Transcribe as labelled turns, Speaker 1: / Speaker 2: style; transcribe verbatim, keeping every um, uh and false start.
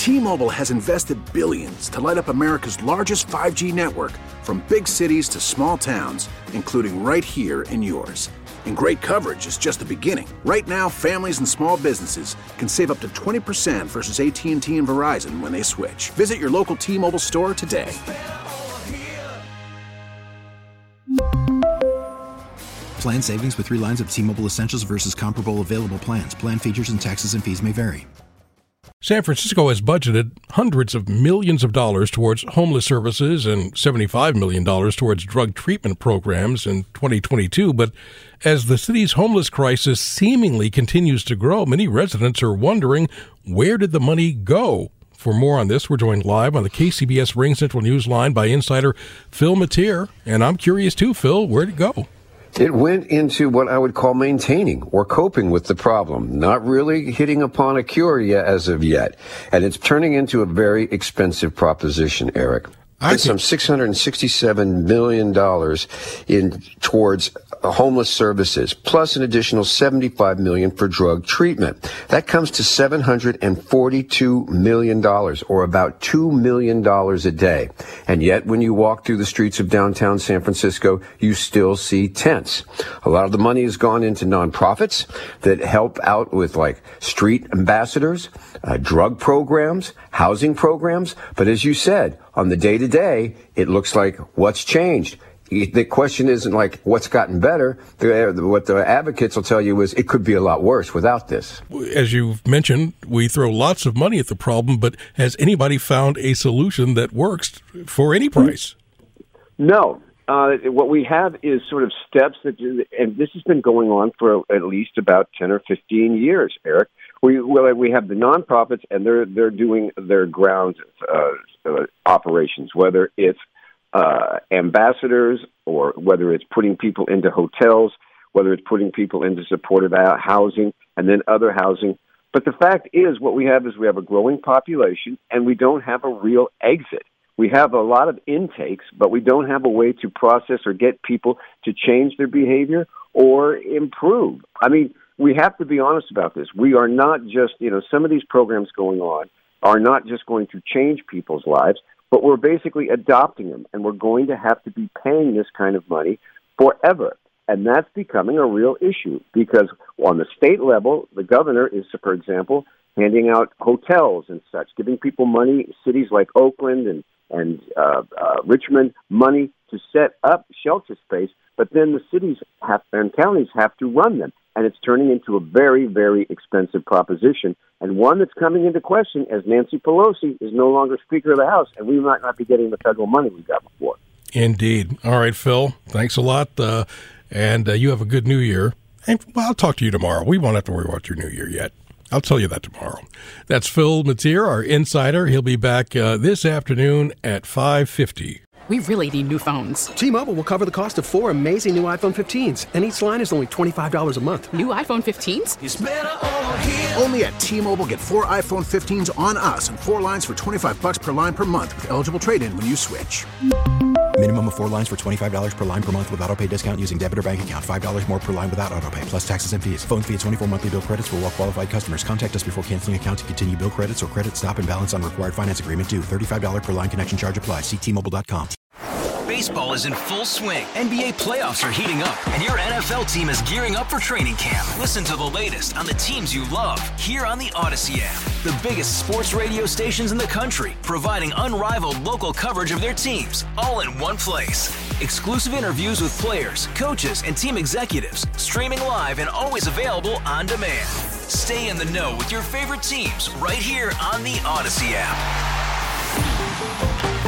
Speaker 1: T-Mobile has invested billions to light up America's largest five G network, from big cities to small towns, including right here in yours. And great coverage is just the beginning. Right now, families and small businesses can save up to twenty percent versus A T and T and Verizon when they switch. Visit your local T-Mobile store today.
Speaker 2: Plan savings with three lines of T-Mobile Essentials versus comparable available plans. Plan features and taxes and fees may vary.
Speaker 3: San Francisco has budgeted hundreds of millions of dollars towards homeless services and seventy-five million dollars towards drug treatment programs in twenty twenty-two. But as the city's homeless crisis seemingly continues to grow, many residents are wondering, where did the money go? For more on this, we're joined live on the K C B S Ring Central Newsline by insider Phil Matier. And I'm curious too, Phil, where'd it go?
Speaker 4: It went into what I would call maintaining or coping with the problem, not really hitting upon a cure yet as of yet. And it's turning into a very expensive proposition, Eric. It's some six hundred sixty-seven million dollars in towards homeless services, plus an additional seventy-five million dollars for drug treatment. That comes to seven hundred forty-two million dollars, or about two million dollars a day. And yet, when you walk through the streets of downtown San Francisco, you still see tents. A lot of the money has gone into nonprofits that help out with, like, street ambassadors, uh, drug programs, housing programs. But as you said, on the day-to-day, it looks like what's changed. The question isn't like what's gotten better. The, what the advocates will tell you is it could be a lot worse without this.
Speaker 3: As you've mentioned, we throw lots of money at the problem, but has anybody found a solution that works for any price?
Speaker 5: No. Uh, what we have is sort of steps that, and this has been going on for at least about ten or fifteen years, Eric. We well, we have the nonprofits, and they're they're doing their ground uh, uh, operations, whether it's uh, ambassadors or whether it's putting people into hotels, whether it's putting people into supportive housing and then other housing. But the fact is, what we have is we have a growing population, and we don't have a real exit. We have a lot of intakes, but we don't have a way to process or get people to change their behavior or improve. I mean, we have to be honest about this. We are not just, you know, some of these programs going on are not just going to change people's lives, but we're basically adopting them, and we're going to have to be paying this kind of money forever. And that's becoming a real issue because on the state level, the governor is, for example, handing out hotels and such, giving people money, cities like Oakland and and uh, uh, Richmond, money to set up shelter space, but then the cities have, and counties have to run them. And it's turning into a very, very expensive proposition, and one that's coming into question as Nancy Pelosi is no longer Speaker of the House, and we might not be getting the federal money we got before.
Speaker 3: Indeed. All right, Phil, thanks a lot, uh, and uh, you have a good New Year. And well, I'll talk to you tomorrow. We won't have to worry about your New Year yet. I'll tell you that tomorrow. That's Phil Matier, our insider. He'll be back uh, this afternoon at five fifty.
Speaker 6: We really need new phones.
Speaker 7: T-Mobile will cover the cost of four amazing new iPhone fifteens, and each line is only twenty-five dollars a month.
Speaker 6: New iPhone fifteens?
Speaker 1: It's better over here. Only at T-Mobile, get four iPhone fifteens on us and four lines for twenty-five bucks per line per month with eligible trade-in when you switch.
Speaker 2: Minimum of four lines for twenty-five dollars per line per month with autopay discount using debit or bank account. five dollars more per line without autopay, plus taxes and fees. Phone fee at twenty-four monthly bill credits for well-qualified customers. Contact us before canceling account to continue bill credits or credit stop and balance on required finance agreement due. thirty-five dollars per line connection charge applies. See T Mobile dot com.
Speaker 8: Baseball is in full swing. N B A playoffs are heating up, and your N F L team is gearing up for training camp. Listen to the latest on the teams you love here on the Odyssey app. The biggest sports radio stations in the country, providing unrivaled local coverage of their teams, all in one place. Exclusive interviews with players, coaches, and team executives, streaming live and always available on demand. Stay in the know with your favorite teams right here on the Odyssey app.